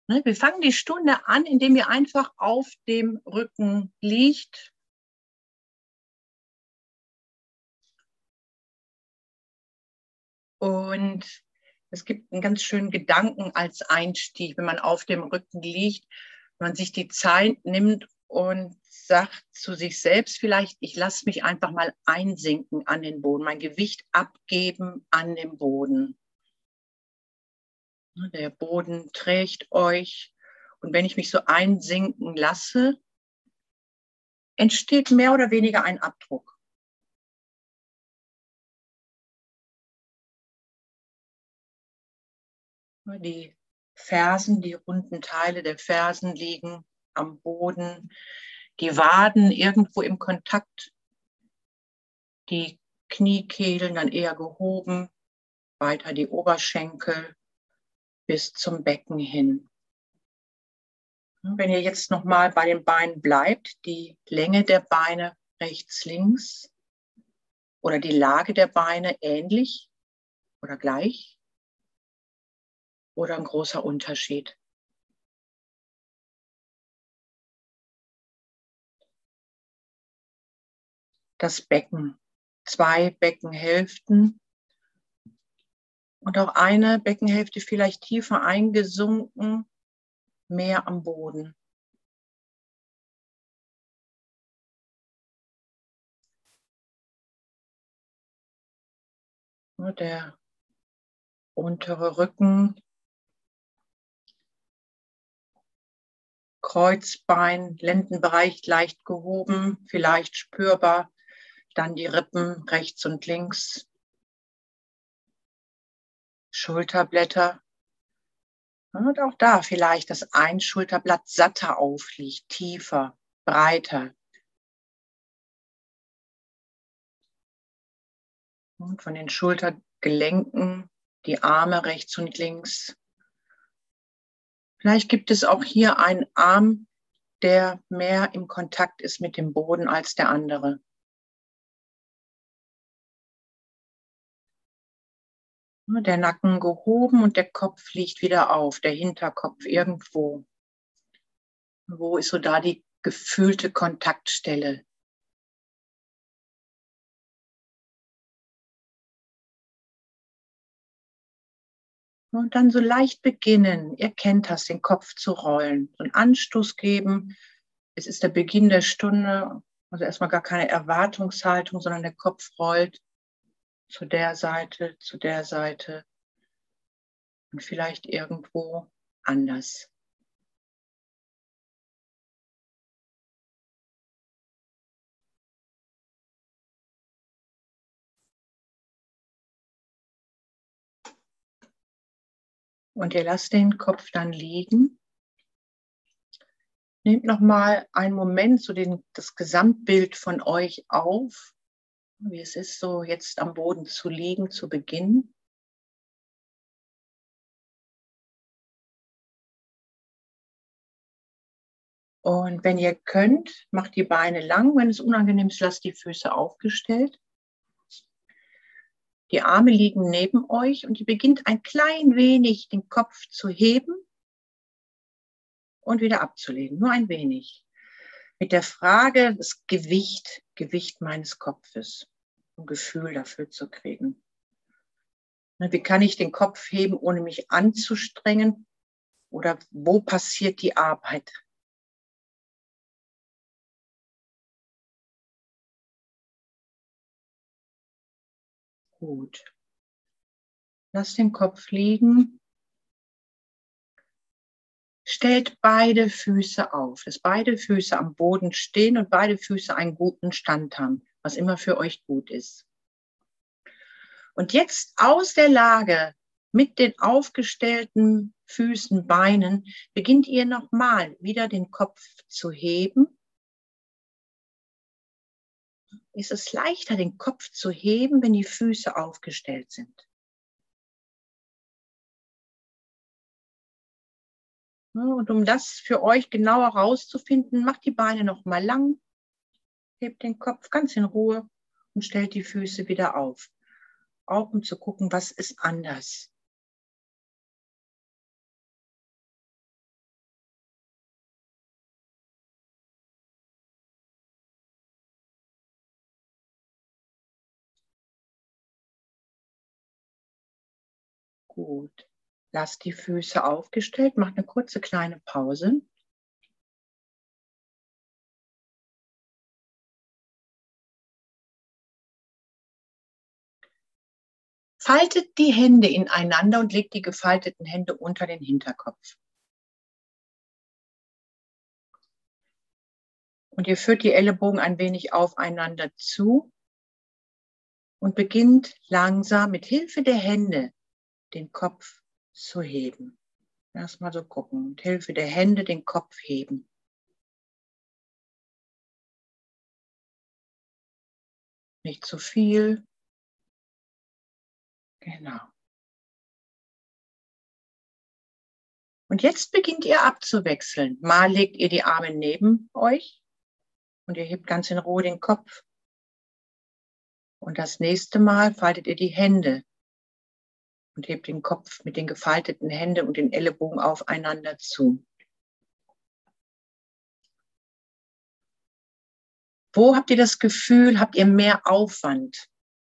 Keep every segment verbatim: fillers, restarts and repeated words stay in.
Wir fangen die Stunde an, indem ihr einfach auf dem Rücken liegt. Und es gibt einen ganz schönen Gedanken als Einstieg, wenn man auf dem Rücken liegt, wenn man sich die Zeit nimmt und sagt zu sich selbst vielleicht, ich lasse mich einfach mal einsinken an den Boden, mein Gewicht abgeben an den Boden. Der Boden trägt euch. Und wenn ich mich so einsinken lasse, entsteht mehr oder weniger ein Abdruck. Die Fersen, die runden Teile der Fersen liegen am Boden, die Waden irgendwo im Kontakt, die Kniekehlen dann eher gehoben, weiter die Oberschenkel bis zum Becken hin. Wenn ihr jetzt nochmal bei den Beinen bleibt, die Länge der Beine rechts, links oder die Lage der Beine ähnlich oder gleich oder ein großer Unterschied. Das Becken, zwei Beckenhälften und auch eine Beckenhälfte vielleicht tiefer eingesunken, mehr am Boden. Der untere Rücken, Kreuzbein, Lendenbereich leicht gehoben, vielleicht spürbar. Dann die Rippen rechts und links. Schulterblätter. Und auch da vielleicht das ein Schulterblatt satter aufliegt, tiefer, breiter. Und von den Schultergelenken die Arme rechts und links. Vielleicht gibt es auch hier einen Arm, der mehr im Kontakt ist mit dem Boden als der andere. Der Nacken gehoben und der Kopf liegt wieder auf, der Hinterkopf irgendwo. Wo ist so da die gefühlte Kontaktstelle? Und dann so leicht beginnen, ihr kennt das, den Kopf zu rollen, so einen Anstoß geben. Es ist der Beginn der Stunde, also erstmal gar keine Erwartungshaltung, sondern der Kopf rollt zu der Seite, zu der Seite und vielleicht irgendwo anders. Und ihr lasst den Kopf dann liegen. Nehmt nochmal einen Moment so den, das Gesamtbild von euch auf, wie es ist, so jetzt am Boden zu liegen, zu Beginn. Und wenn ihr könnt, macht die Beine lang. Wenn es unangenehm ist, lasst die Füße aufgestellt. Die Arme liegen neben euch und ihr beginnt ein klein wenig den Kopf zu heben und wieder abzulegen. Nur ein wenig. Mit der Frage, das Gewicht, Gewicht meines Kopfes, um ein Gefühl dafür zu kriegen. Wie kann ich den Kopf heben, ohne mich anzustrengen? Oder wo passiert die Arbeit? Gut. Lass den Kopf liegen. Stellt beide Füße auf, dass beide Füße am Boden stehen und beide Füße einen guten Stand haben, was immer für euch gut ist. Und jetzt aus der Lage mit den aufgestellten Füßen, Beinen, beginnt ihr nochmal wieder den Kopf zu heben. Ist es leichter, den Kopf zu heben, wenn die Füße aufgestellt sind. Und um das für euch genauer herauszufinden, macht die Beine nochmal lang, hebt den Kopf ganz in Ruhe und stellt die Füße wieder auf. Auch um zu gucken, was ist anders. Gut. Lasst die Füße aufgestellt, macht eine kurze kleine Pause. Faltet die Hände ineinander und legt die gefalteten Hände unter den Hinterkopf. Und ihr führt die Ellenbogen ein wenig aufeinander zu und beginnt langsam mit Hilfe der Hände den Kopf zu heben. Erstmal so gucken, mit Hilfe der Hände den Kopf heben. Nicht zu viel. Genau. Und jetzt beginnt ihr abzuwechseln. Mal legt ihr die Arme neben euch und ihr hebt ganz in Ruhe den Kopf. Und das nächste Mal faltet ihr die Hände und hebt den Kopf mit den gefalteten Händen und den Ellenbogen aufeinander zu. Wo habt ihr das Gefühl, habt ihr mehr Aufwand?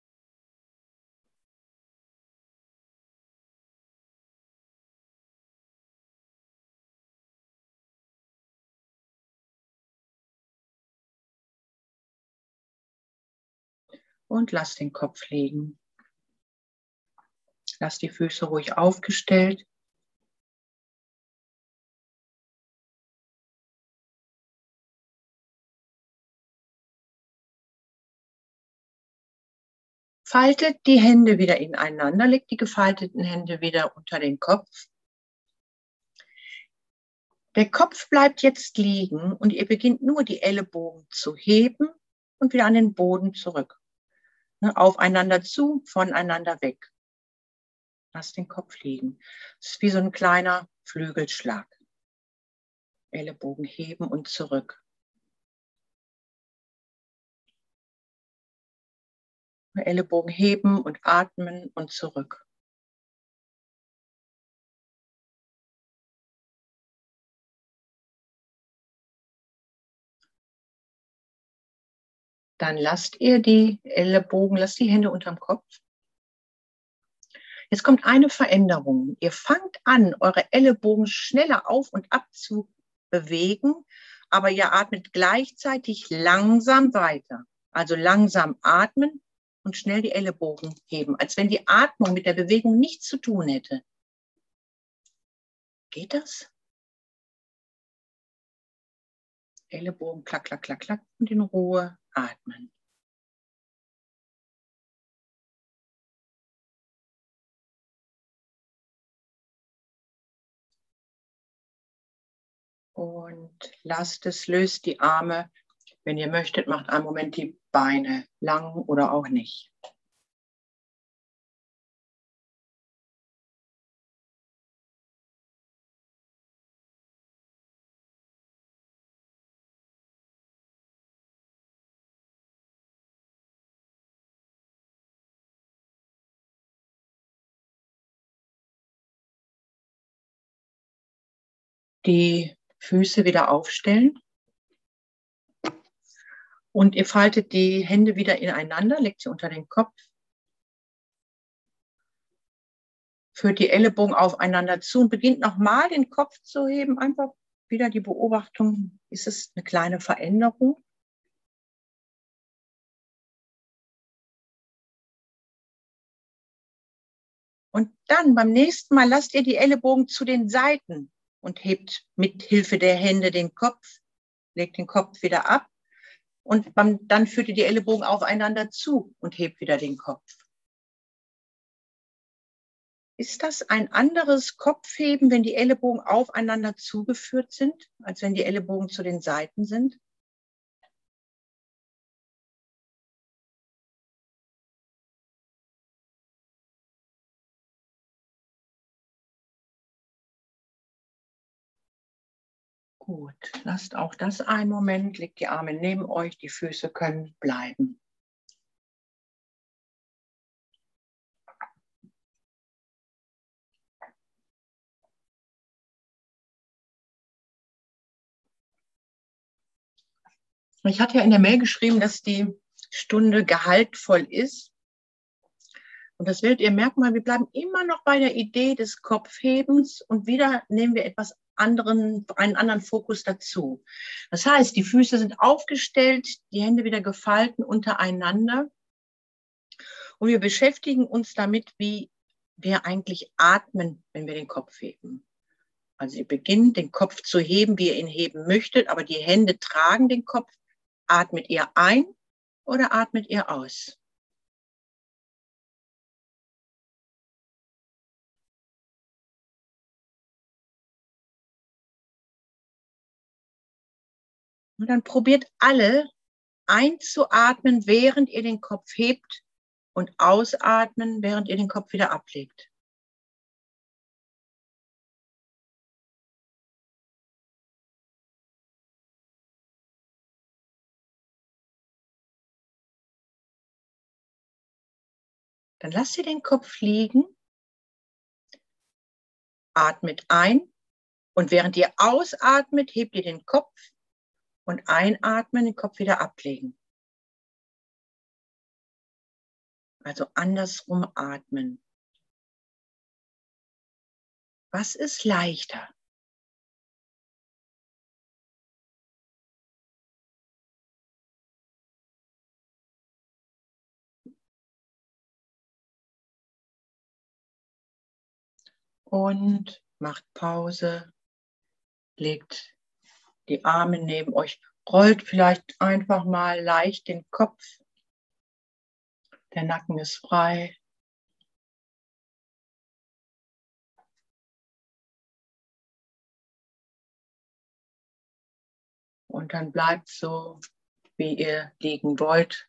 Und lasst den Kopf liegen. Lasst die Füße ruhig aufgestellt. Faltet die Hände wieder ineinander, legt die gefalteten Hände wieder unter den Kopf. Der Kopf bleibt jetzt liegen und ihr beginnt nur die Ellenbogen zu heben und wieder an den Boden zurück. Aufeinander zu, voneinander weg. Lasst den Kopf liegen. Es ist wie so ein kleiner Flügelschlag. Ellenbogen heben und zurück. Ellenbogen heben und atmen und zurück. Dann lasst ihr die Ellenbogen, lasst die Hände unterm Kopf. Jetzt kommt eine Veränderung. Ihr fangt an, eure Ellenbogen schneller auf und ab zu bewegen, aber ihr atmet gleichzeitig langsam weiter. Also langsam atmen und schnell die Ellenbogen heben, als wenn die Atmung mit der Bewegung nichts zu tun hätte. Geht das? Ellenbogen, klack, klack, klack, klack und in Ruhe atmen. Und lasst es, löst die Arme. Wenn ihr möchtet, macht einen Moment die Beine lang oder auch nicht. Die Füße wieder aufstellen. Und ihr faltet die Hände wieder ineinander, legt sie unter den Kopf. Führt die Ellenbogen aufeinander zu und beginnt nochmal den Kopf zu heben. Einfach wieder die Beobachtung, ist es eine kleine Veränderung? Und dann beim nächsten Mal lasst ihr die Ellenbogen zu den Seiten und hebt mit Hilfe der Hände den Kopf, legt den Kopf wieder ab und beim, dann führt ihr die Ellenbogen aufeinander zu und hebt wieder den Kopf. Ist das ein anderes Kopfheben, wenn die Ellenbogen aufeinander zugeführt sind, als wenn die Ellenbogen zu den Seiten sind? Gut, lasst auch das einen Moment, legt die Arme neben euch, die Füße können bleiben. Ich hatte ja in der Mail geschrieben, dass die Stunde gehaltvoll ist. Und das werdet ihr merken, weil wir bleiben immer noch bei der Idee des Kopfhebens und wieder nehmen wir etwas anderen, einen anderen Fokus dazu. Das heißt, die Füße sind aufgestellt, die Hände wieder gefalten untereinander und wir beschäftigen uns damit, wie wir eigentlich atmen, wenn wir den Kopf heben. Also ihr beginnt, den Kopf zu heben, wie ihr ihn heben möchtet, aber die Hände tragen den Kopf. Atmet ihr ein oder atmet ihr aus? Und dann probiert alle einzuatmen, während ihr den Kopf hebt und ausatmen, während ihr den Kopf wieder ablegt. Dann lasst ihr den Kopf liegen, atmet ein und während ihr ausatmet, hebt ihr den Kopf und einatmen, den Kopf wieder ablegen. Also andersrum atmen. Was ist leichter? Und macht Pause, legt die Arme neben euch, rollt vielleicht einfach mal leicht den Kopf. Der Nacken ist frei. Und dann bleibt so, wie ihr liegen wollt.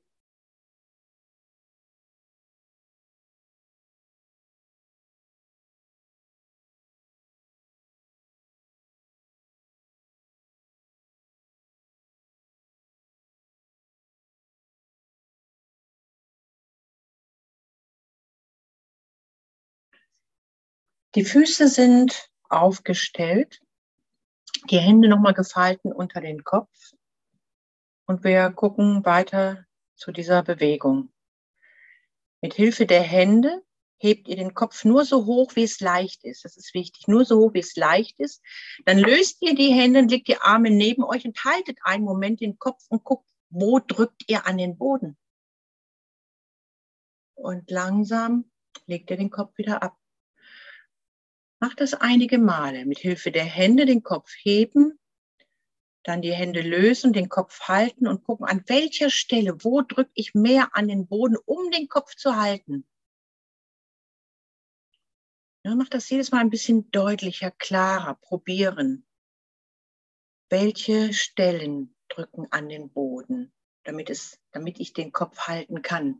Die Füße sind aufgestellt, die Hände nochmal gefalten unter den Kopf und wir gucken weiter zu dieser Bewegung. Mit Hilfe der Hände hebt ihr den Kopf nur so hoch, wie es leicht ist. Das ist wichtig, nur so hoch, wie es leicht ist. Dann löst ihr die Hände und legt die Arme neben euch und haltet einen Moment den Kopf und guckt, wo drückt ihr an den Boden. Und langsam legt ihr den Kopf wieder ab. Macht das einige Male. Mit Hilfe der Hände den Kopf heben, dann die Hände lösen, den Kopf halten und gucken, an welcher Stelle, wo drücke ich mehr an den Boden, um den Kopf zu halten. Ja, macht das jedes Mal ein bisschen deutlicher, klarer, probieren. Welche Stellen drücken an den Boden, damit, es, damit ich den Kopf halten kann.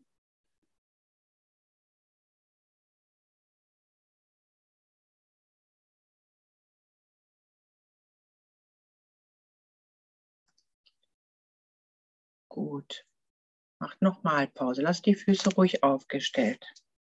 Gut. Macht nochmal Pause. Lasst die Füße ruhig aufgestellt.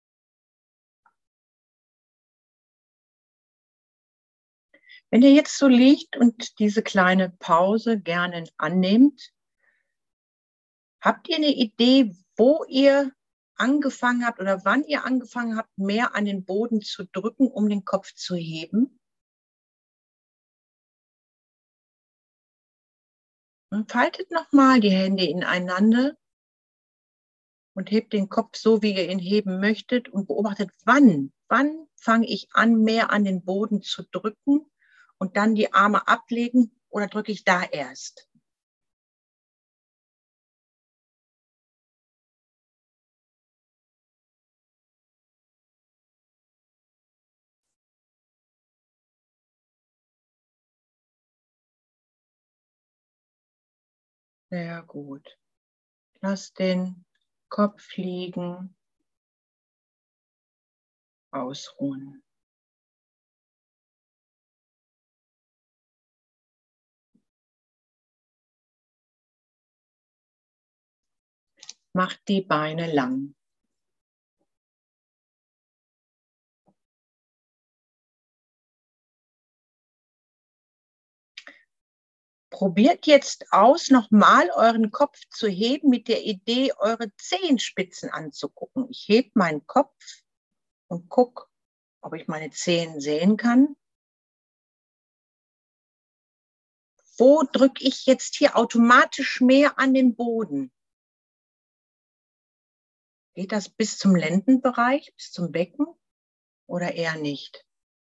Wenn ihr jetzt so liegt und diese kleine Pause gerne annehmt, habt ihr eine Idee, wo ihr angefangen habt oder wann ihr angefangen habt, mehr an den Boden zu drücken, um den Kopf zu heben? Und faltet nochmal die Hände ineinander und hebt den Kopf so, wie ihr ihn heben möchtet und beobachtet, wann, wann fange ich an, mehr an den Boden zu drücken und dann die Arme ablegen oder drücke ich da erst? Sehr gut. Lass den Kopf liegen, ausruhen. Macht die Beine lang. Probiert jetzt aus, nochmal euren Kopf zu heben mit der Idee, eure Zehenspitzen anzugucken. Ich hebe meinen Kopf und gucke, ob ich meine Zehen sehen kann. Wo drücke ich jetzt hier automatisch mehr an den Boden? Geht das bis zum Lendenbereich, bis zum Becken oder eher nicht?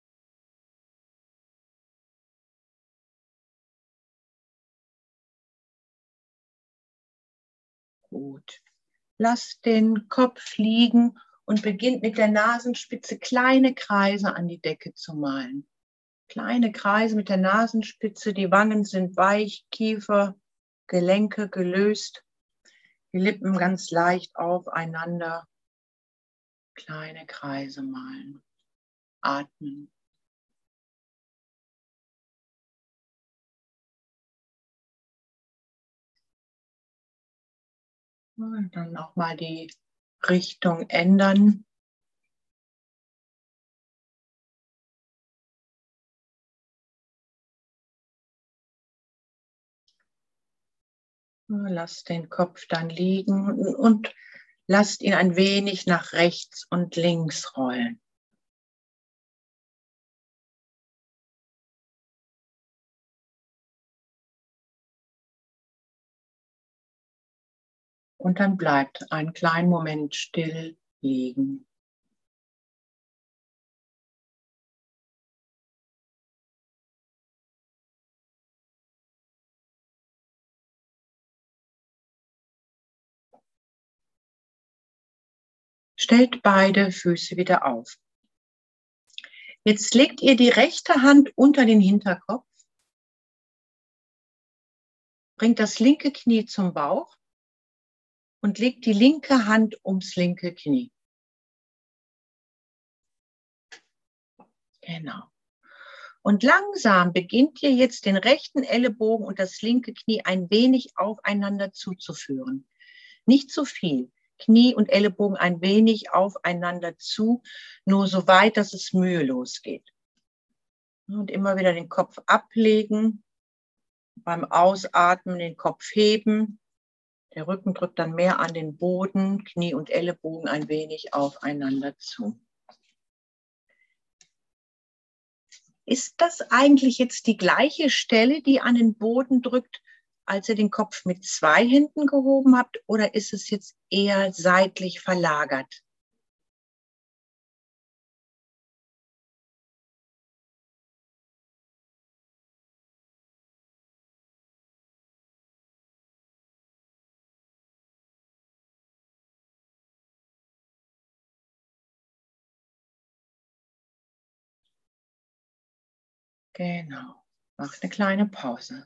Gut. Lasst den Kopf liegen und beginnt mit der Nasenspitze kleine Kreise an die Decke zu malen. Kleine Kreise mit der Nasenspitze, die Wangen sind weich, Kiefer, Gelenke gelöst, die Lippen ganz leicht aufeinander. Kleine Kreise malen. Atmen. Und dann auch mal die Richtung ändern. Lasst den Kopf dann liegen und lasst ihn ein wenig nach rechts und links rollen. Und dann bleibt einen kleinen Moment still liegen. Stellt beide Füße wieder auf. Jetzt legt ihr die rechte Hand unter den Hinterkopf, bringt das linke Knie zum Bauch und legt die linke Hand ums linke Knie. Genau. Und langsam beginnt ihr jetzt den rechten Ellenbogen und das linke Knie ein wenig aufeinander zuzuführen. Nicht zu viel. Knie und Ellenbogen ein wenig aufeinander zu, nur so weit, dass es mühelos geht. Und immer wieder den Kopf ablegen, beim Ausatmen den Kopf heben. Der Rücken drückt dann mehr an den Boden, Knie und Ellenbogen ein wenig aufeinander zu. Ist das eigentlich jetzt die gleiche Stelle, die an den Boden drückt, als ihr den Kopf mit zwei Händen gehoben habt, oder ist es jetzt eher seitlich verlagert? Genau. Macht eine kleine Pause.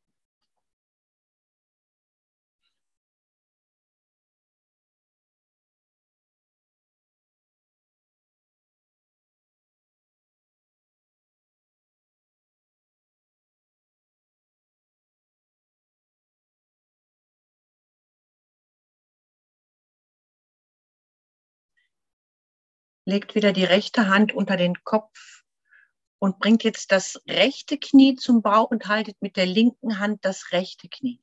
Legt wieder die rechte Hand unter den Kopf und bringt jetzt das rechte Knie zum Bauch und haltet mit der linken Hand das rechte Knie.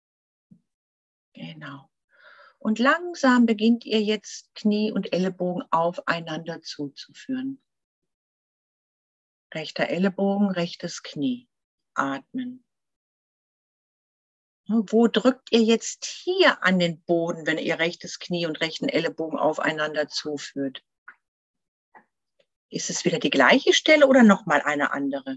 Genau. Und langsam beginnt ihr jetzt Knie und Ellenbogen aufeinander zuzuführen. Rechter Ellenbogen, rechtes Knie. Atmen. Wo drückt ihr jetzt hier an den Boden, wenn ihr rechtes Knie und rechten Ellenbogen aufeinander zuführt? Ist es wieder die gleiche Stelle oder nochmal eine andere?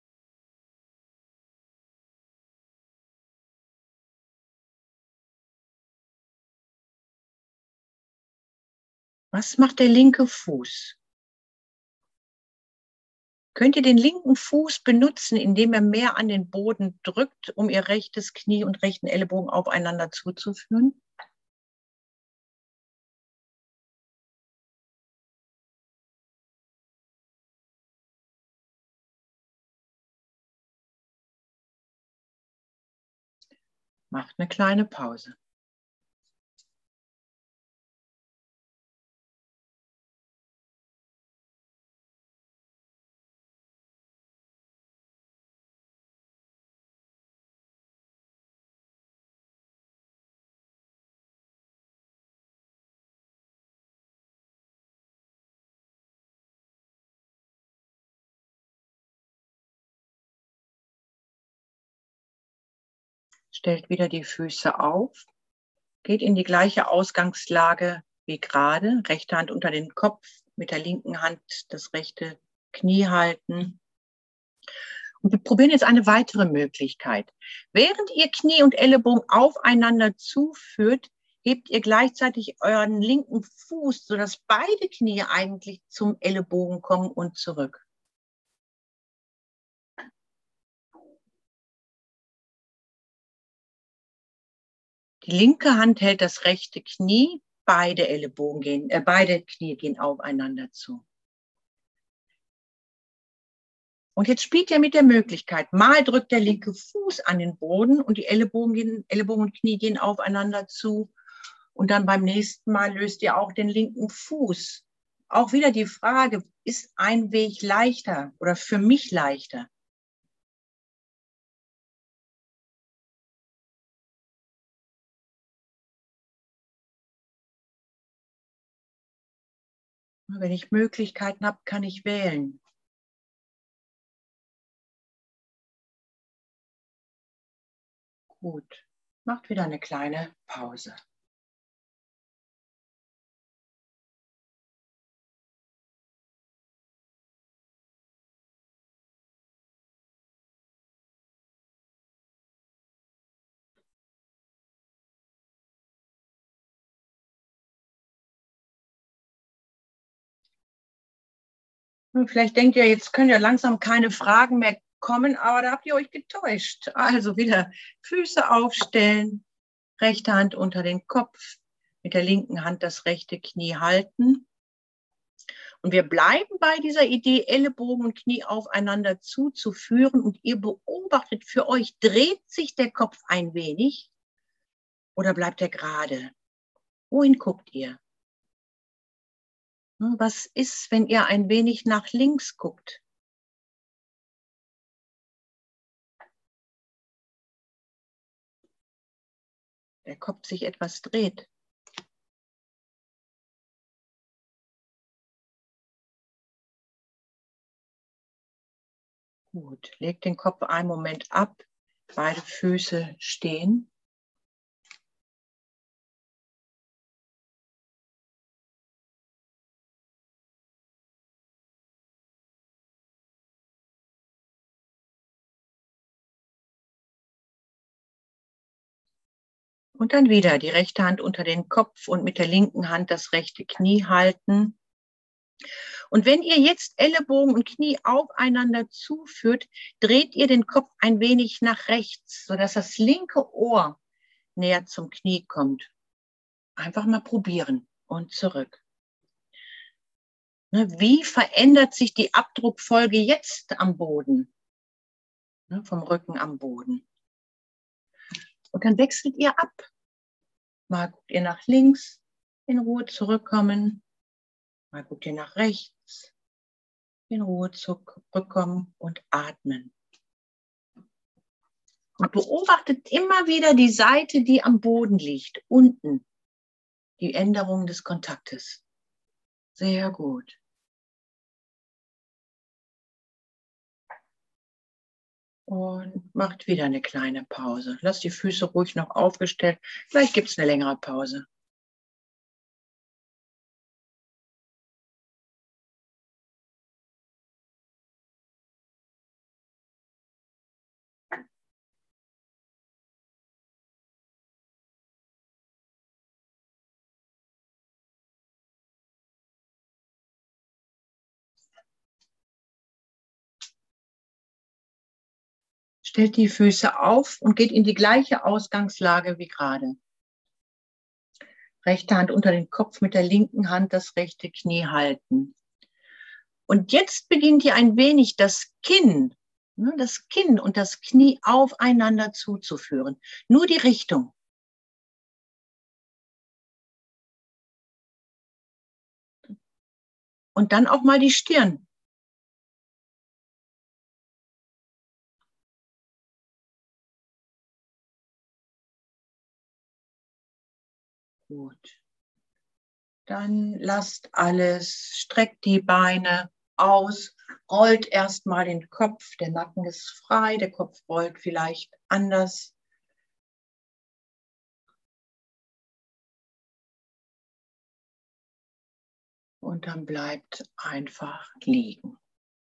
Was macht der linke Fuß? Könnt ihr den linken Fuß benutzen, indem er mehr an den Boden drückt, um ihr rechtes Knie und rechten Ellenbogen aufeinander zuzuführen? Macht eine kleine Pause. Stellt wieder die Füße auf. Geht in die gleiche Ausgangslage wie gerade. Rechte Hand unter den Kopf, mit der linken Hand das rechte Knie halten. Und wir probieren jetzt eine weitere Möglichkeit. Während ihr Knie und Ellenbogen aufeinander zuführt, hebt ihr gleichzeitig euren linken Fuß, sodass beide Knie eigentlich zum Ellenbogen kommen und zurück. Die linke Hand hält das rechte Knie, beide Ellenbogen gehen, äh, beide Knie gehen aufeinander zu. Und jetzt spielt ihr mit der Möglichkeit, mal drückt der linke Fuß an den Boden und die Ellenbogen, gehen, Ellenbogen und Knie gehen aufeinander zu. Und dann beim nächsten Mal löst ihr auch den linken Fuß. Auch wieder die Frage, ist ein Weg leichter oder für mich leichter? Wenn ich Möglichkeiten habe, kann ich wählen. Gut, macht wieder eine kleine Pause. Und vielleicht denkt ihr, jetzt können ja langsam keine Fragen mehr kommen, aber da habt ihr euch getäuscht. Also wieder Füße aufstellen, rechte Hand unter den Kopf, mit der linken Hand das rechte Knie halten. Und wir bleiben bei dieser Idee, Ellenbogen und Knie aufeinander zuzuführen. Und ihr beobachtet für euch, dreht sich der Kopf ein wenig oder bleibt er gerade? Wohin guckt ihr? Was ist, wenn ihr ein wenig nach links guckt? Der Kopf sich etwas dreht. Gut, legt den Kopf einen Moment ab, beide Füße stehen. Und dann wieder die rechte Hand unter den Kopf und mit der linken Hand das rechte Knie halten. Und wenn ihr jetzt Ellenbogen und Knie aufeinander zuführt, dreht ihr den Kopf ein wenig nach rechts, sodass das linke Ohr näher zum Knie kommt. Einfach mal probieren und zurück. Wie verändert sich die Abdruckfolge jetzt am Boden? Vom Rücken am Boden. Und dann wechselt ihr ab. Mal guckt ihr nach links, in Ruhe zurückkommen. Mal guckt ihr nach rechts, in Ruhe zurückkommen und atmen. Und beobachtet immer wieder die Seite, die am Boden liegt, unten. Die Änderung des Kontaktes. Sehr gut. Und macht wieder eine kleine Pause. Lasst die Füße ruhig noch aufgestellt. Vielleicht gibt es eine längere Pause. Stellt die Füße auf und geht in die gleiche Ausgangslage wie gerade. Rechte Hand unter den Kopf, mit der linken Hand das rechte Knie halten. Und jetzt beginnt ihr ein wenig das Kinn, das Kinn und das Knie aufeinander zuzuführen. Nur die Richtung. Und dann auch mal die Stirn. Gut. Dann lasst alles, streckt die Beine aus, rollt erstmal den Kopf, der Nacken ist frei, der Kopf rollt vielleicht anders. Und dann bleibt einfach liegen.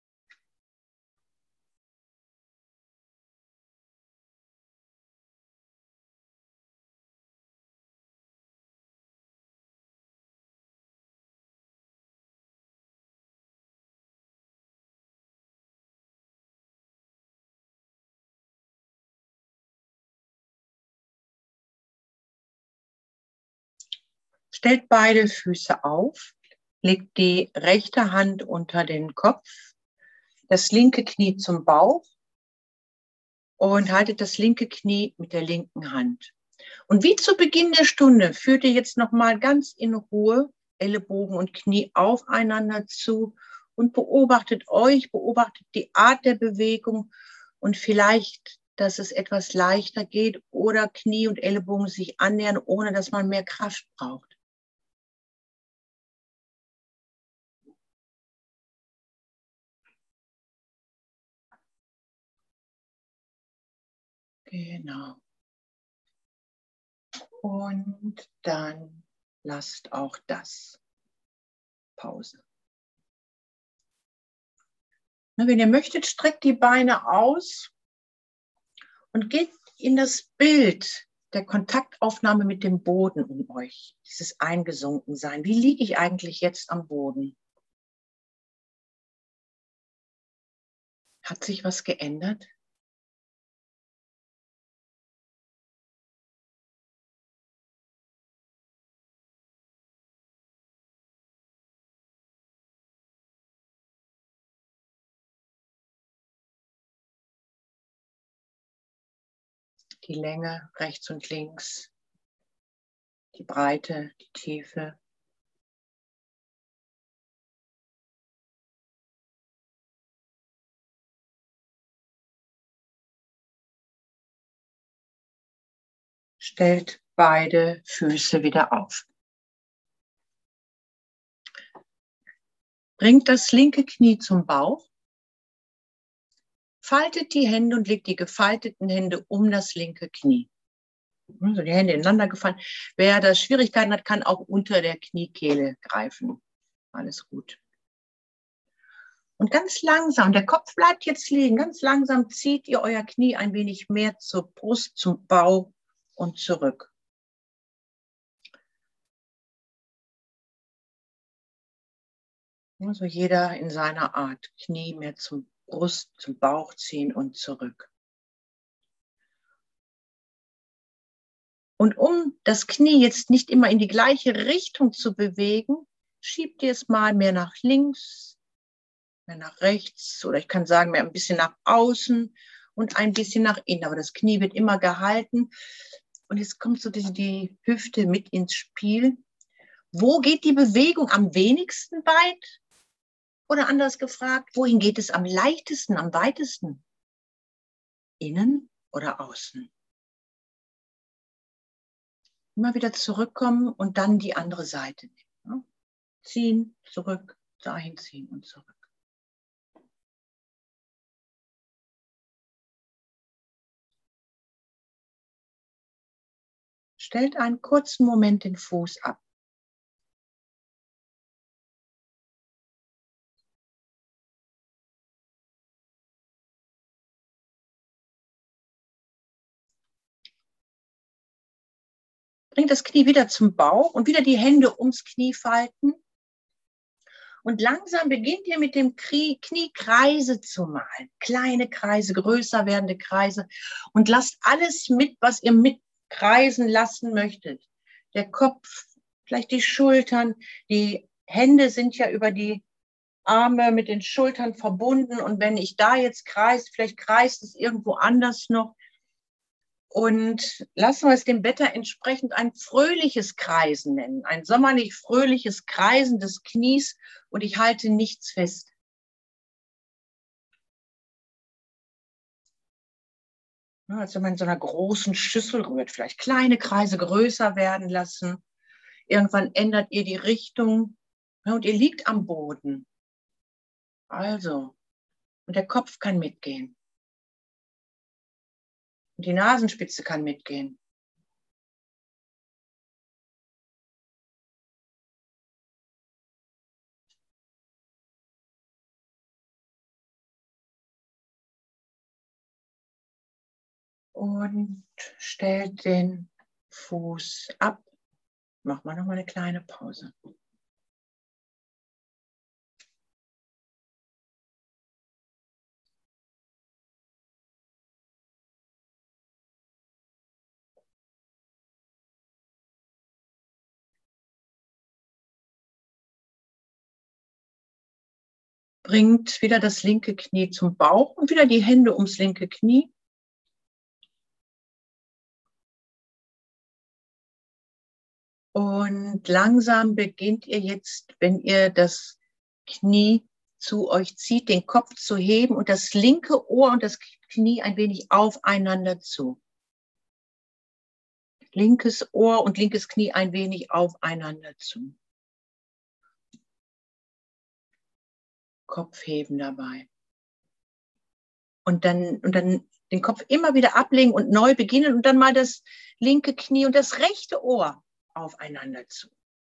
Stellt beide Füße auf, legt die rechte Hand unter den Kopf, das linke Knie zum Bauch und haltet das linke Knie mit der linken Hand. Und wie zu Beginn der Stunde führt ihr jetzt nochmal ganz in Ruhe Ellenbogen und Knie aufeinander zu und beobachtet euch, beobachtet die Art der Bewegung und vielleicht, dass es etwas leichter geht oder Knie und Ellenbogen sich annähern, ohne dass man mehr Kraft braucht. Genau. Und dann lasst auch das. Pause. Wenn ihr möchtet, streckt die Beine aus und geht in das Bild der Kontaktaufnahme mit dem Boden um euch. Dieses Eingesunkensein. Wie liege ich eigentlich jetzt am Boden? Hat sich was geändert? Die Länge rechts und links, die Breite, die Tiefe. Stellt beide Füße wieder auf. Bringt das linke Knie zum Bauch. Faltet die Hände und legt die gefalteten Hände um das linke Knie. Also die Hände ineinander gefallen. Wer da Schwierigkeiten hat, kann auch unter der Kniekehle greifen. Alles gut. Und ganz langsam, der Kopf bleibt jetzt liegen, ganz langsam zieht ihr euer Knie ein wenig mehr zur Brust, zum Bauch und zurück. Also jeder in seiner Art. Knie mehr zum Brust, zum Bauch ziehen und zurück. Und um das Knie jetzt nicht immer in die gleiche Richtung zu bewegen, schiebt ihr es mal mehr nach links, mehr nach rechts oder ich kann sagen, mehr ein bisschen nach außen und ein bisschen nach innen. Aber das Knie wird immer gehalten. Und jetzt kommt so die, die Hüfte mit ins Spiel. Wo geht die Bewegung am wenigsten weit? Oder anders gefragt, wohin geht es am leichtesten, am weitesten? Innen oder außen? Immer wieder zurückkommen und dann die andere Seite nehmen. Ziehen, zurück, dahin ziehen und zurück. Stellt einen kurzen Moment den Fuß ab. Bringt das Knie wieder zum Bauch und wieder die Hände ums Knie falten. Und langsam beginnt ihr mit dem Knie Kreise zu malen. Kleine Kreise, größer werdende Kreise. Und lasst alles mit, was ihr mitkreisen lassen möchtet. Der Kopf, vielleicht die Schultern, die Hände sind ja über die Arme mit den Schultern verbunden. Und wenn ich da jetzt kreise, vielleicht kreist es irgendwo anders noch. Und lassen wir es dem Wetter entsprechend ein fröhliches Kreisen nennen. Ein sommerlich fröhliches Kreisen des Knies und ich halte nichts fest. Ja, als wenn man in so einer großen Schüssel rührt, vielleicht kleine Kreise größer werden lassen. Irgendwann ändert ihr die Richtung ja, und ihr liegt am Boden. Also, und der Kopf kann mitgehen. Und die Nasenspitze kann mitgehen. Und stellt den Fuß ab. Machen wir noch mal eine kleine Pause. Bringt wieder das linke Knie zum Bauch und wieder die Hände ums linke Knie. Und langsam beginnt ihr jetzt, wenn ihr das Knie zu euch zieht, den Kopf zu heben und das linke Ohr und das Knie ein wenig aufeinander zu. Linkes Ohr und linkes Knie ein wenig aufeinander zu. Kopf heben dabei. Und dann, und dann den Kopf immer wieder ablegen und neu beginnen und dann mal das linke Knie und das rechte Ohr aufeinander zu.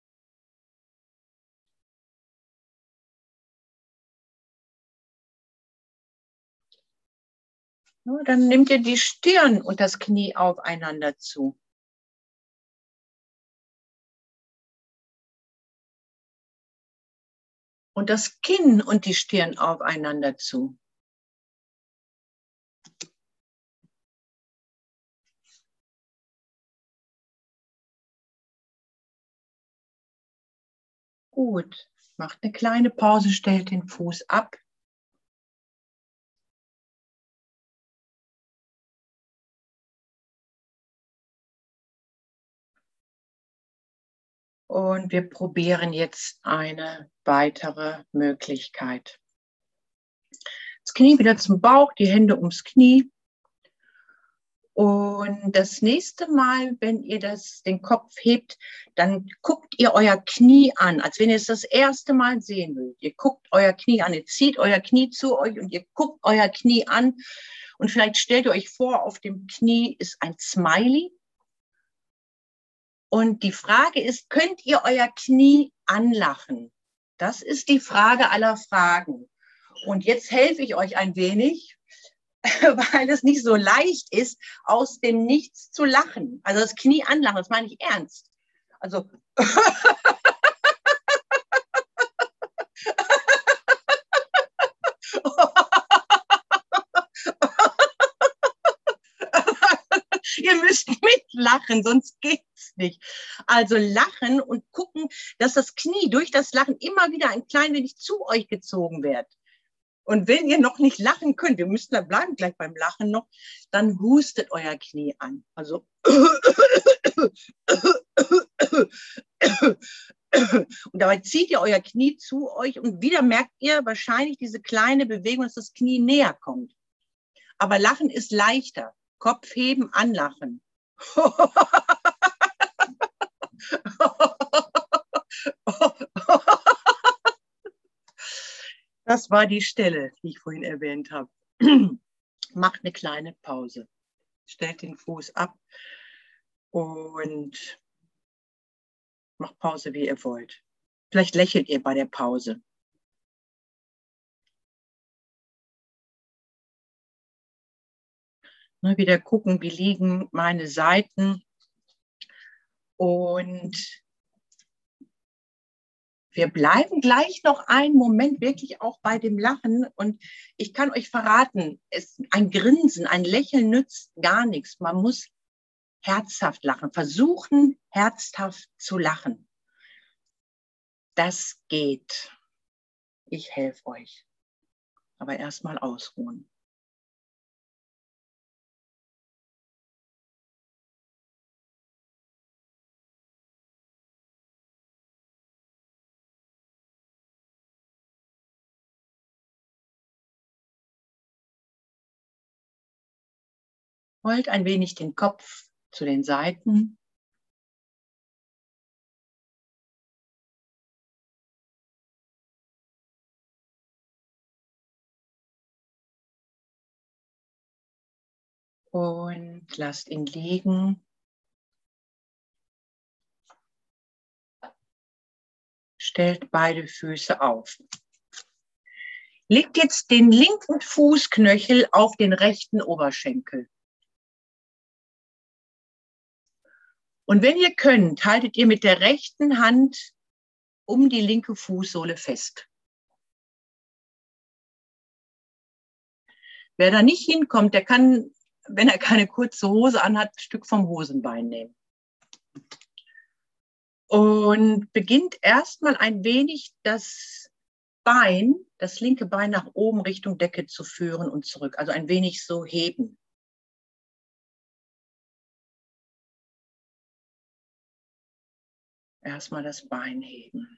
Ja, dann nehmt ihr die Stirn und das Knie aufeinander zu. Und das Kinn und die Stirn aufeinander zu. Gut, macht eine kleine Pause, stellt den Fuß ab. Und wir probieren jetzt eine weitere Möglichkeit. Das Knie wieder zum Bauch, die Hände ums Knie. Und das nächste Mal, wenn ihr das, den Kopf hebt, dann guckt ihr euer Knie an, als wenn ihr es das erste Mal sehen wollt. Ihr guckt euer Knie an, ihr zieht euer Knie zu euch und ihr guckt euer Knie an. Und vielleicht stellt ihr euch vor, auf dem Knie ist ein Smiley. Und die Frage ist, könnt ihr euer Knie anlachen? Das ist die Frage aller Fragen. Und jetzt helfe ich euch ein wenig, weil es nicht so leicht ist, aus dem Nichts zu lachen. Also das Knie anlachen, das meine ich ernst. Also ihr müsst mitlachen, sonst geht's nicht. Also lachen und gucken, dass das Knie durch das Lachen immer wieder ein klein wenig zu euch gezogen wird. Und wenn ihr noch nicht lachen könnt, wir müssen da bleiben gleich beim Lachen noch, dann hustet euer Knie an. Also und dabei zieht ihr euer Knie zu euch und wieder merkt ihr wahrscheinlich diese kleine Bewegung, dass das Knie näher kommt. Aber Lachen ist leichter. Kopf heben, anlachen. Das war die Stelle, die ich vorhin erwähnt habe. Macht eine kleine Pause. Stellt den Fuß ab und macht Pause, wie ihr wollt. Vielleicht lächelt ihr bei der Pause. Ne, wieder gucken, wie liegen meine Seiten. Und wir bleiben gleich noch einen Moment wirklich auch bei dem Lachen. Und ich kann euch verraten, es, ein Grinsen, ein Lächeln nützt gar nichts. Man muss herzhaft lachen, versuchen, herzhaft zu lachen. Das geht. Ich helfe euch. Aber erstmal ausruhen. Rollt ein wenig den Kopf zu den Seiten. Und lasst ihn liegen. Stellt beide Füße auf. Legt jetzt den linken Fußknöchel auf den rechten Oberschenkel. Und wenn ihr könnt, haltet ihr mit der rechten Hand um die linke Fußsohle fest. Wer da nicht hinkommt, der kann, wenn er keine kurze Hose anhat, ein Stück vom Hosenbein nehmen. Und beginnt erstmal ein wenig das Bein, das linke Bein nach oben Richtung Decke zu führen und zurück. Also ein wenig so heben. Erstmal das Bein heben.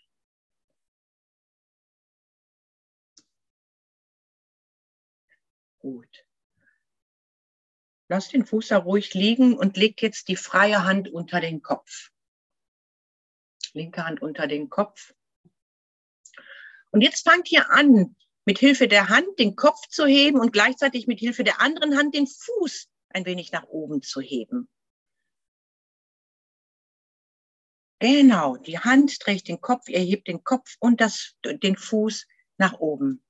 Gut. Lass den Fuß da ruhig liegen und leg jetzt die freie Hand unter den Kopf. Linke Hand unter den Kopf. Und jetzt fangt ihr an, mit Hilfe der Hand den Kopf zu heben und gleichzeitig mit Hilfe der anderen Hand den Fuß ein wenig nach oben zu heben. Genau, die Hand trägt den Kopf, ihr hebt den Kopf und das, den Fuß nach oben.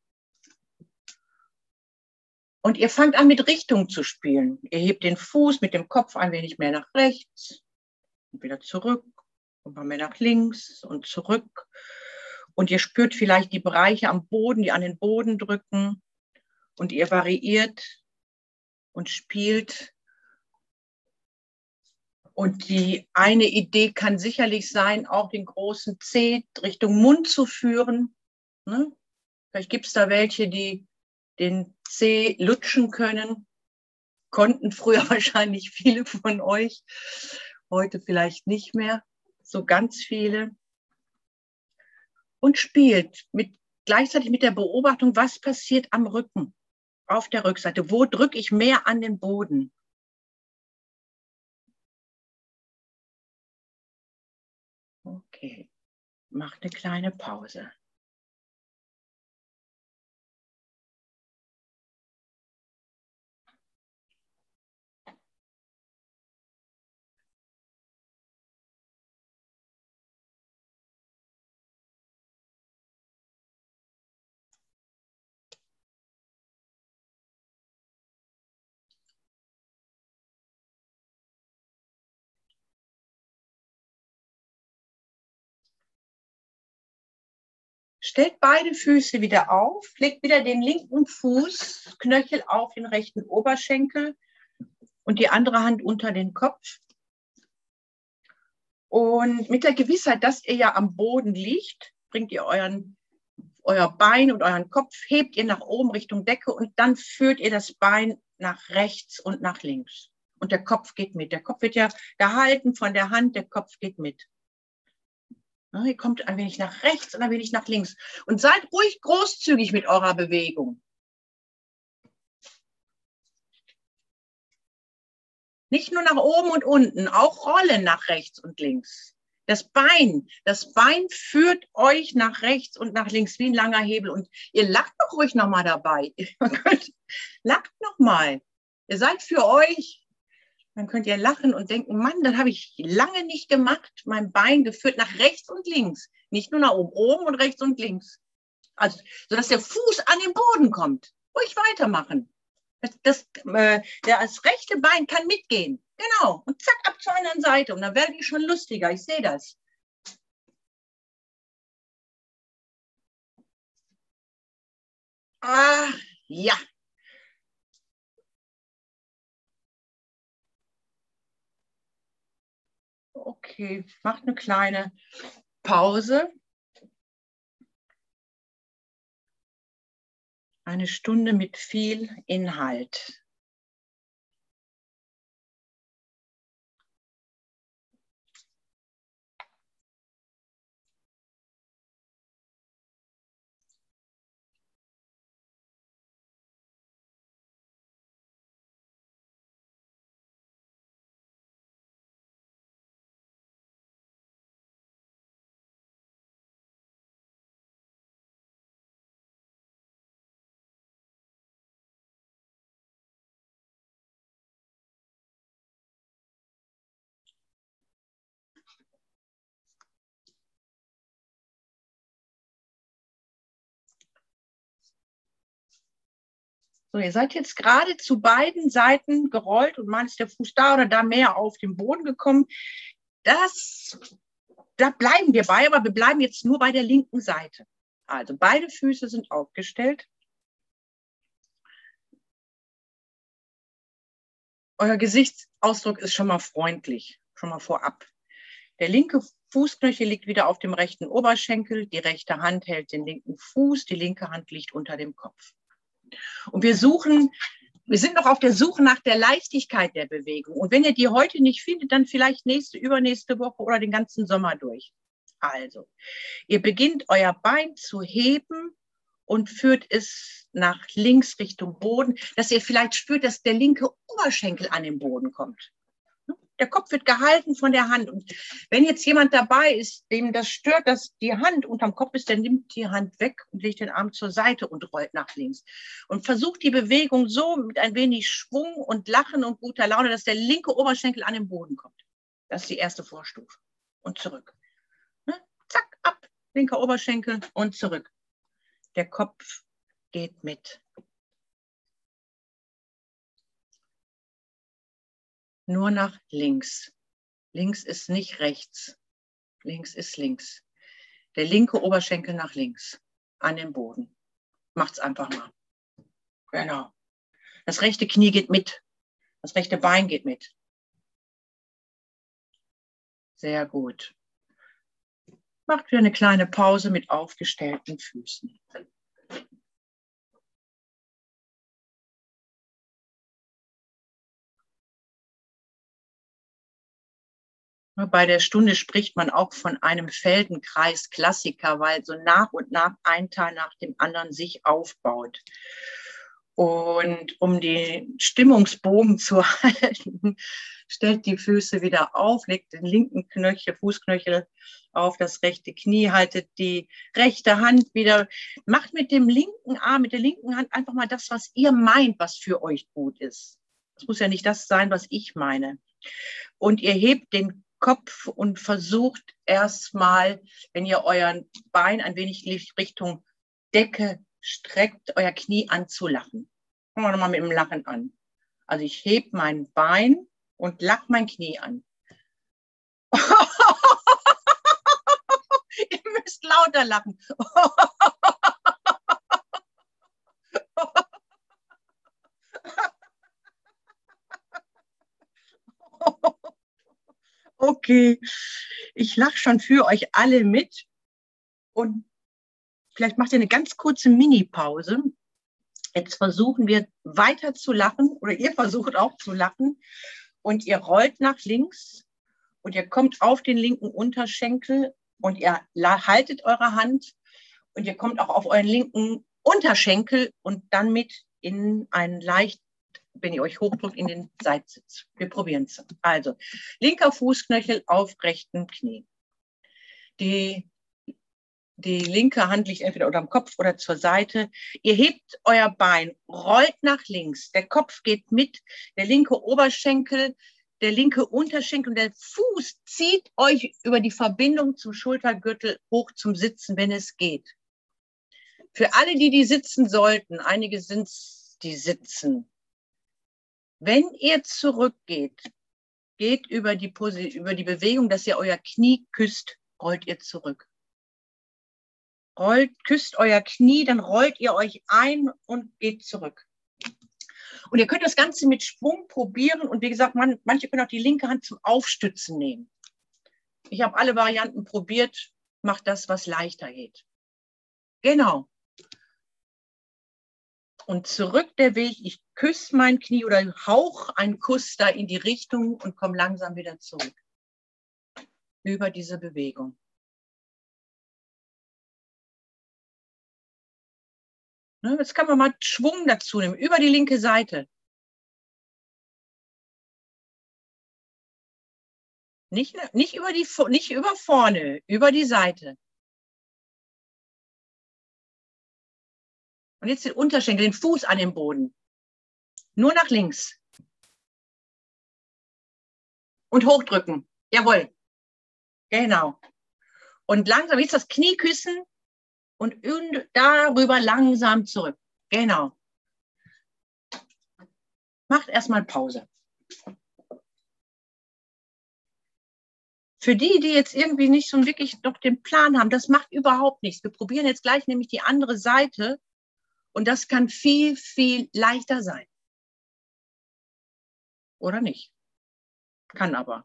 Und ihr fangt an, mit Richtung zu spielen. Ihr hebt den Fuß mit dem Kopf ein wenig mehr nach rechts und wieder zurück und mal mehr nach links und zurück. Und ihr spürt vielleicht die Bereiche am Boden, die an den Boden drücken. Und ihr variiert und spielt. Und die eine Idee kann sicherlich sein, auch den großen Zeh Richtung Mund zu führen. Ne? Vielleicht gibt es da welche, die den Zeh lutschen können. Konnten früher wahrscheinlich viele von euch. Heute vielleicht nicht mehr. So ganz viele. Und spielt mit, gleichzeitig mit der Beobachtung, was passiert am Rücken, auf der Rückseite. Wo drücke ich mehr an den Boden? Okay, macht eine kleine Pause. Stellt beide Füße wieder auf, legt wieder den linken Fuß, Knöchel auf den rechten Oberschenkel und die andere Hand unter den Kopf. Und mit der Gewissheit, dass ihr ja am Boden liegt, bringt ihr euren, euer Bein und euren Kopf, hebt ihr nach oben Richtung Decke und dann führt ihr das Bein nach rechts und nach links. Und der Kopf geht mit. Der Kopf wird ja gehalten von der Hand, der Kopf geht mit. Ihr kommt ein wenig nach rechts und ein wenig nach links. Und seid ruhig großzügig mit eurer Bewegung. Nicht nur nach oben und unten, auch rollen nach rechts und links. Das Bein, das Bein führt euch nach rechts und nach links wie ein langer Hebel. Und ihr lacht doch ruhig nochmal dabei. Lacht nochmal. Ihr seid für euch. Dann könnt ihr lachen und denken, Mann, das habe ich lange nicht gemacht. Mein Bein geführt nach rechts und links. Nicht nur nach oben, oben und rechts und links. Also, sodass der Fuß an den Boden kommt. Ruhig weitermachen. Das, das, äh, das rechte Bein kann mitgehen. Genau. Und zack, ab zur anderen Seite. Und dann werdet ihr schon lustiger. Ich sehe das. Ah, ja. Okay, macht eine kleine Pause. Eine Stunde mit viel Inhalt. So, ihr seid jetzt gerade zu beiden Seiten gerollt und mal ist der Fuß da oder da mehr auf den Boden gekommen. Das, da bleiben wir bei, aber wir bleiben jetzt nur bei der linken Seite. Also beide Füße sind aufgestellt. Euer Gesichtsausdruck ist schon mal freundlich, schon mal vorab. Der linke Fußknöchel liegt wieder auf dem rechten Oberschenkel, die rechte Hand hält den linken Fuß, die linke Hand liegt unter dem Kopf. Und wir suchen, wir sind noch auf der Suche nach der Leichtigkeit der Bewegung. Und wenn ihr die heute nicht findet, dann vielleicht nächste, übernächste Woche oder den ganzen Sommer durch. Also, ihr beginnt euer Bein zu heben und führt es nach links Richtung Boden, dass ihr vielleicht spürt, dass der linke Oberschenkel an den Boden kommt. Der Kopf wird gehalten von der Hand. Und wenn jetzt jemand dabei ist, dem das stört, dass die Hand unterm Kopf ist, dann nimmt die Hand weg und legt den Arm zur Seite und rollt nach links. Und versucht die Bewegung so mit ein wenig Schwung und Lachen und guter Laune, dass der linke Oberschenkel an den Boden kommt. Das ist die erste Vorstufe. Und zurück. Ne? Zack, ab, linker Oberschenkel und zurück. Der Kopf geht mit. Nur nach links. Links ist nicht rechts. Links ist links. Der linke Oberschenkel nach links. An den Boden. Macht's einfach mal. Genau. Das rechte Knie geht mit. Das rechte Bein geht mit. Sehr gut. Macht wieder eine kleine Pause mit aufgestellten Füßen. Bei der Stunde spricht man auch von einem Feldenkreis-Klassiker, weil so nach und nach ein Teil nach dem anderen sich aufbaut. Und um den Stimmungsbogen zu halten, stellt die Füße wieder auf, legt den linken Knöchel, Fußknöchel auf das rechte Knie, haltet die rechte Hand wieder, macht mit dem linken Arm, mit der linken Hand einfach mal das, was ihr meint, was für euch gut ist. Es muss ja nicht das sein, was ich meine. Und ihr hebt den Kopf und versucht erstmal, wenn ihr euer Bein ein wenig Richtung Decke streckt, euer Knie anzulachen. Fangen wir nochmal mit dem Lachen an. Also ich hebe mein Bein und lache mein Knie an. Ihr müsst lauter lachen. Okay, ich lache schon für euch alle mit und vielleicht macht ihr eine ganz kurze Mini-Pause. Jetzt versuchen wir weiter zu lachen oder ihr versucht auch zu lachen und ihr rollt nach links und ihr kommt auf den linken Unterschenkel und ihr haltet eure Hand und ihr kommt auch auf euren linken Unterschenkel und dann mit in einen leicht, wenn ihr euch hochdrückt, in den Seitsitz. Wir probieren es. Also, linker Fußknöchel auf rechten Knie. Die, die linke Hand liegt entweder unterm Kopf oder zur Seite. Ihr hebt euer Bein, rollt nach links. Der Kopf geht mit, der linke Oberschenkel, der linke Unterschenkel und der Fuß zieht euch über die Verbindung zum Schultergürtel hoch zum Sitzen, wenn es geht. Für alle, die die sitzen sollten, einige sind es, die sitzen. Wenn ihr zurückgeht, geht über die, über die Bewegung, dass ihr euer Knie küsst, rollt ihr zurück. Rollt, küsst euer Knie, dann rollt ihr euch ein und geht zurück. Und ihr könnt das Ganze mit Schwung probieren und wie gesagt, man, manche können auch die linke Hand zum Aufstützen nehmen. Ich habe alle Varianten probiert, macht das, was leichter geht. Genau. Und zurück der Weg, ich küsse mein Knie oder hauch einen Kuss da in die Richtung und komme langsam wieder zurück. Über diese Bewegung. Ne, jetzt kann man mal Schwung dazu nehmen, über die linke Seite. Nicht, nicht, über die, nicht über vorne, über die Seite. Und jetzt den Unterschenkel, den Fuß an den Boden. Nur nach links. Und hochdrücken. Jawohl. Genau. Und langsam jetzt das Knie küssen und darüber langsam zurück. Genau. macht erstmal Pause. Für die, die jetzt irgendwie nicht so wirklich noch den Plan haben, das macht überhaupt nichts. Wir probieren jetzt gleich nämlich die andere Seite und das kann viel, viel leichter sein. Oder nicht? Kann aber.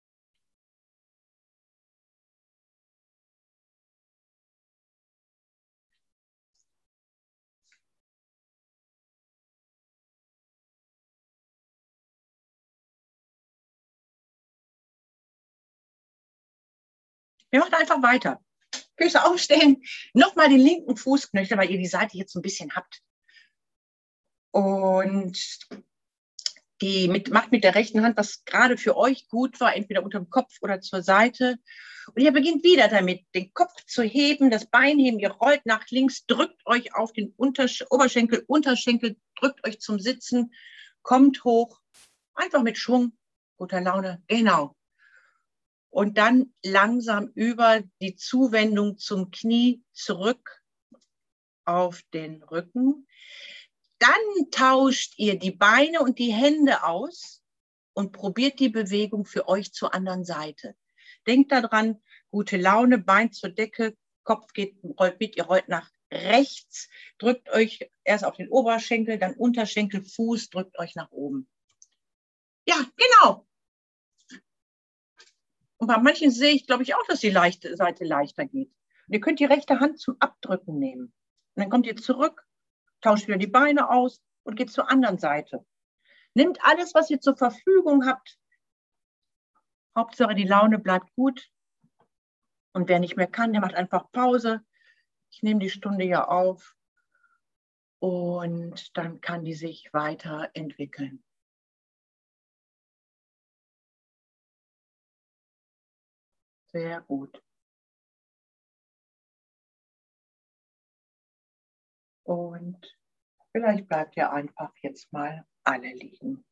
Wir machen einfach weiter. Füße aufstellen, nochmal den linken Fußknöchel, weil ihr die Seite jetzt so ein bisschen habt. Und die mit, macht mit der rechten Hand, was gerade für euch gut war, entweder unter dem Kopf oder zur Seite. Und ihr beginnt wieder damit, den Kopf zu heben, das Bein heben, ihr rollt nach links, drückt euch auf den Untersch- Oberschenkel, Unterschenkel, drückt euch zum Sitzen, kommt hoch, einfach mit Schwung, guter Laune, genau. Und dann langsam über die Zuwendung zum Knie zurück auf den Rücken. Dann tauscht ihr die Beine und die Hände aus und probiert die Bewegung für euch zur anderen Seite. Denkt daran, gute Laune, Bein zur Decke, Kopf geht, rollt mit, ihr rollt nach rechts, drückt euch erst auf den Oberschenkel, dann Unterschenkel, Fuß, drückt euch nach oben. Ja, genau. Und bei manchen sehe ich, glaube ich, auch, dass die leichte Seite leichter geht. Und ihr könnt die rechte Hand zum Abdrücken nehmen. Und dann kommt ihr zurück, tauscht wieder die Beine aus und geht zur anderen Seite. Nehmt alles, was ihr zur Verfügung habt. Hauptsache, die Laune bleibt gut. Und wer nicht mehr kann, der macht einfach Pause. Ich nehme die Stunde ja auf. Und dann kann die sich weiterentwickeln. Sehr gut. Und vielleicht bleibt ihr einfach jetzt mal alle liegen.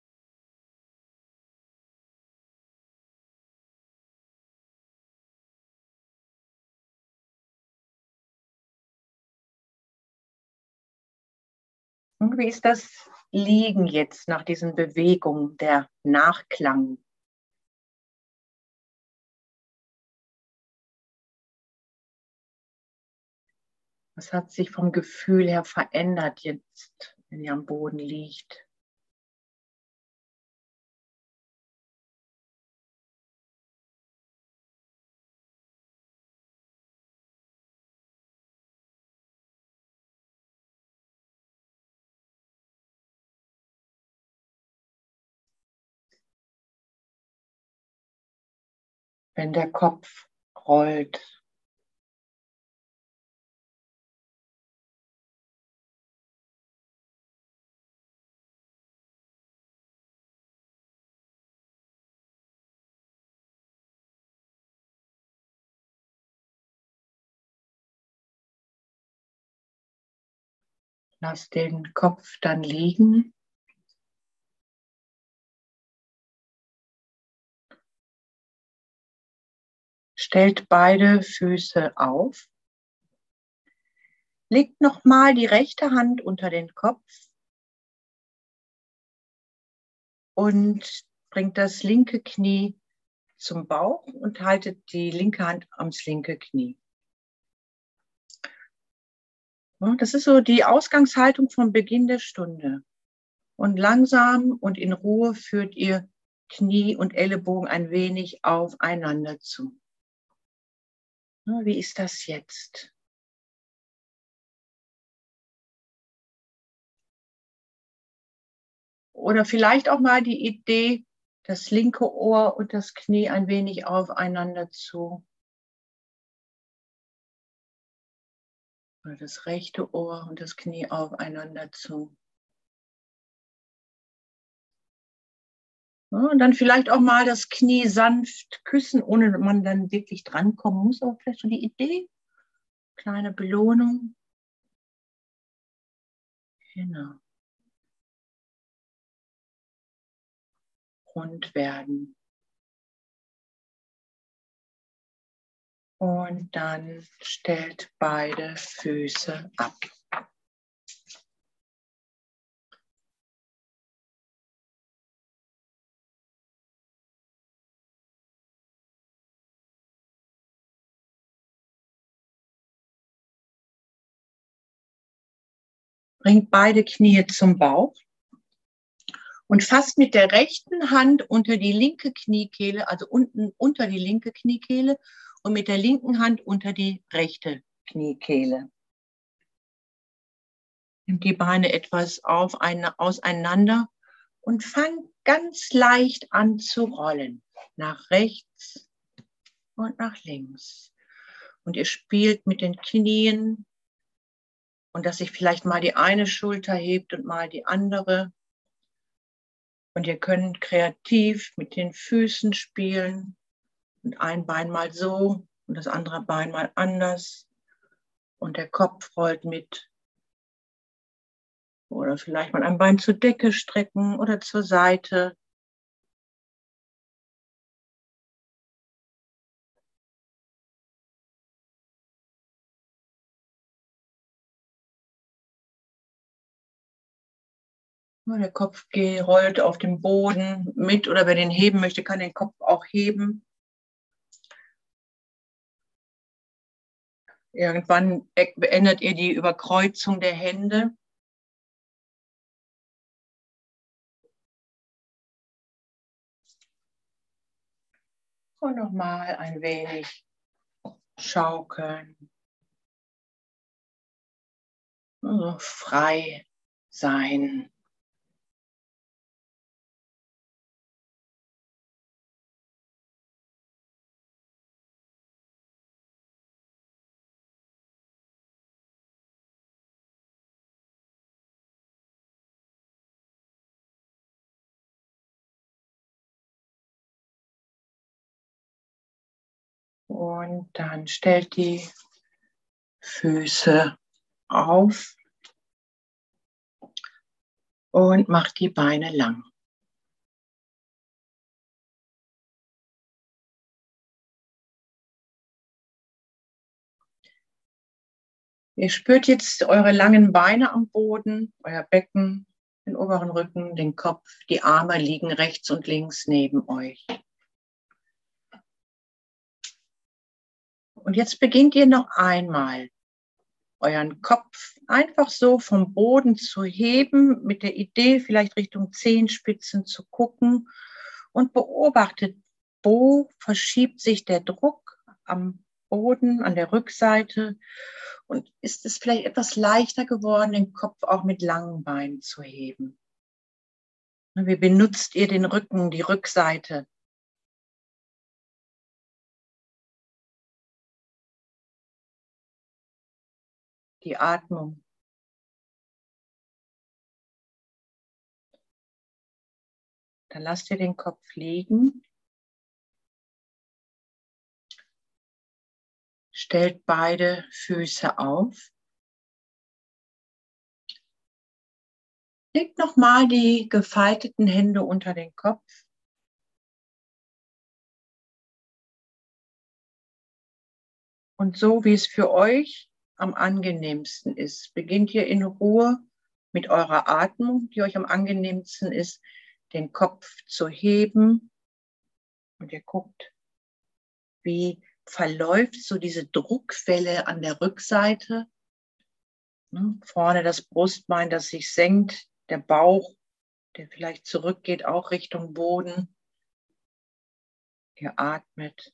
Und wie ist das Liegen jetzt nach diesen Bewegungen, der Nachklang? Was hat sich vom Gefühl her verändert jetzt, wenn ihr am Boden liegt? Wenn der Kopf rollt. Lass den Kopf dann liegen. Stellt beide Füße auf. Legt nochmal die rechte Hand unter den Kopf und bringt das linke Knie zum Bauch und haltet die linke Hand ans linke Knie. Das ist so die Ausgangshaltung vom Beginn der Stunde. Und langsam und in Ruhe führt ihr Knie und Ellenbogen ein wenig aufeinander zu. Wie ist das jetzt? Oder vielleicht auch mal die Idee, das linke Ohr und das Knie ein wenig aufeinander zu. Oder das rechte Ohr und das Knie aufeinander zu. Ja, und dann vielleicht auch mal das Knie sanft küssen, ohne dass man dann wirklich drankommen muss. Aber vielleicht so die Idee. Kleine Belohnung. Genau. Rund werden. Und dann stellt beide Füße ab. Bringt beide Knie zum Bauch und fasst mit der rechten Hand unter die linke Kniekehle, also unten unter die linke Kniekehle und mit der linken Hand unter die rechte Kniekehle. Nimmt die Beine etwas auf eine, auseinander und fangt ganz leicht an zu rollen. Nach rechts und nach links. Und ihr spielt mit den Knien und dass sich vielleicht mal die eine Schulter hebt und mal die andere. Und ihr könnt kreativ mit den Füßen spielen und ein Bein mal so und das andere Bein mal anders. Und der Kopf rollt mit. Oder vielleicht mal ein Bein zur Decke strecken oder zur Seite. Der Kopf rollt auf dem Boden mit oder wer den heben möchte, kann den Kopf auch heben. Irgendwann beendet ihr die Überkreuzung der Hände. Und nochmal ein wenig schaukeln. Also frei sein. Und dann stellt die Füße auf und macht die Beine lang. Ihr spürt jetzt eure langen Beine am Boden, euer Becken, den oberen Rücken, den Kopf, die Arme liegen rechts und links neben euch. Und jetzt beginnt ihr noch einmal, euren Kopf einfach so vom Boden zu heben, mit der Idee, vielleicht Richtung Zehenspitzen zu gucken und beobachtet, wo verschiebt sich der Druck am Boden, an der Rückseite und ist es vielleicht etwas leichter geworden, den Kopf auch mit langen Beinen zu heben. Wie benutzt ihr den Rücken, die Rückseite? Die Atmung. Dann lasst ihr den Kopf liegen. Stellt beide Füße auf. Legt nochmal die gefalteten Hände unter den Kopf. Und so wie es für euch am angenehmsten ist, beginnt ihr in Ruhe mit eurer Atmung, die euch am angenehmsten ist, den Kopf zu heben. Und ihr guckt, wie verläuft so diese Druckwelle an der Rückseite. Vorne das Brustbein, das sich senkt, der Bauch, der vielleicht zurückgeht, auch Richtung Boden. Ihr atmet.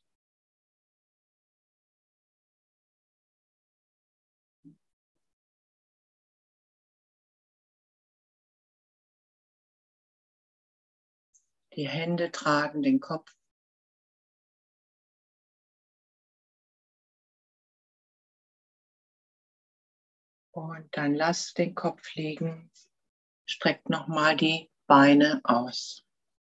Die Hände tragen den Kopf. Und dann lasst den Kopf liegen. Streckt nochmal die Beine aus.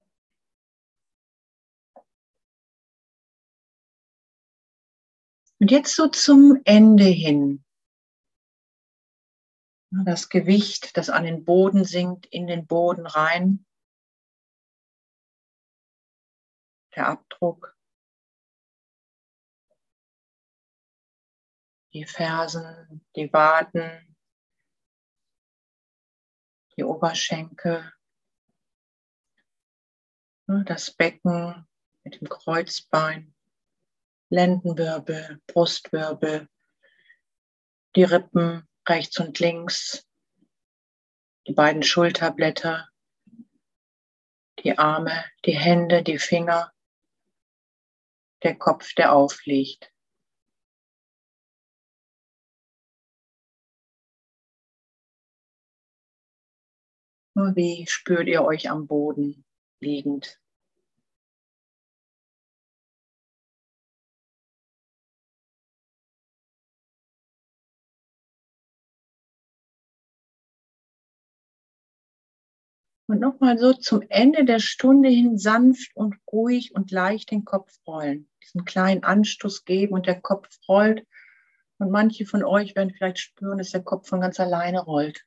Und jetzt so zum Ende hin. Das Gewicht, das an den Boden sinkt, in den Boden rein. Der Abdruck. Die Fersen, die Waden, die Oberschenkel. Das Becken mit dem Kreuzbein. Lendenwirbel, Brustwirbel, die Rippen rechts und links, die beiden Schulterblätter, die Arme, die Hände, die Finger, der Kopf, der aufliegt. Nur wie spürt ihr euch am Boden liegend? Und nochmal so zum Ende der Stunde hin sanft und ruhig und leicht den Kopf rollen. Diesen kleinen Anstoß geben und der Kopf rollt. Und manche von euch werden vielleicht spüren, dass der Kopf von ganz alleine rollt.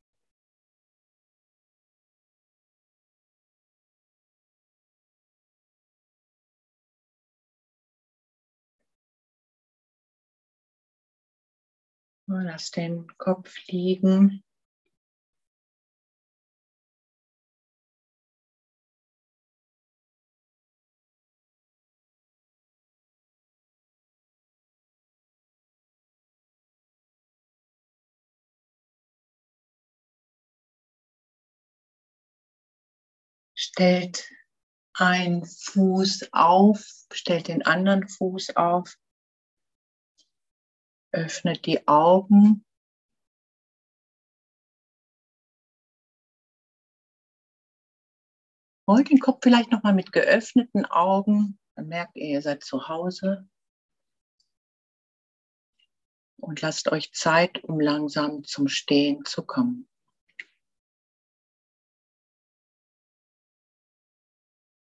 Lass den Kopf liegen. Stellt einen Fuß auf, stellt den anderen Fuß auf, öffnet die Augen. Rollt den Kopf vielleicht nochmal mit geöffneten Augen. Dann merkt ihr, ihr seid zu Hause. Und lasst euch Zeit, um langsam zum Stehen zu kommen.